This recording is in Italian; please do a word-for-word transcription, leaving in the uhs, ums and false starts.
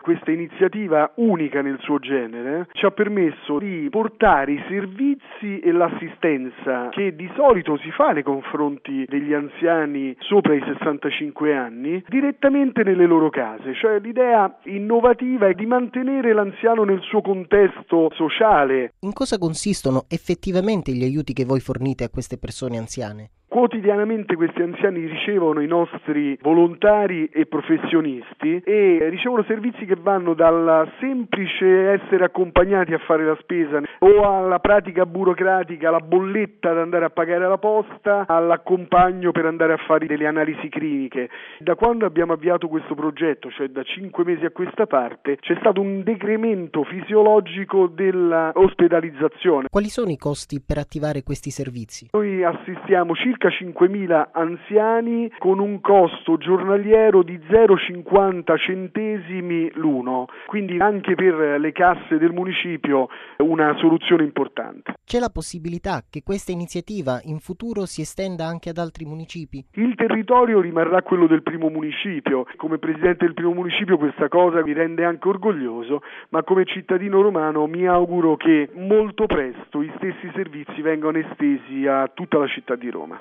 Questa iniziativa unica nel suo genere ci ha permesso di portare i servizi e l'assistenza che di solito si fa nei confronti degli anziani sopra i sessantacinque anni direttamente nelle loro case, cioè l'idea innovativa è di mantenere l'anziano nel suo contesto sociale. In cosa consistono effettivamente gli aiuti che voi fornite a queste persone anziane? Quotidianamente questi anziani ricevono i nostri volontari e professionisti e ricevono servizi che vanno dal semplice essere accompagnati a fare la spesa o alla pratica burocratica, alla bolletta da andare a pagare alla posta, all'accompagno per andare a fare delle analisi cliniche. Da quando abbiamo avviato questo progetto, cioè da cinque mesi a questa parte, c'è stato un decremento fisiologico dell'ospedalizzazione. Quali sono i costi per attivare questi servizi? Noi assistiamo circa cinquemila anziani con un costo giornaliero di zero virgola cinquanta centesimi l'uno, quindi anche per le casse del municipio una soluzione importante. C'è la possibilità che questa iniziativa in futuro si estenda anche ad altri municipi? Il territorio rimarrà quello del primo municipio. Come presidente del primo municipio questa cosa mi rende anche orgoglioso, ma come cittadino romano mi auguro che molto presto gli stessi servizi vengano estesi a tutta la città di Roma.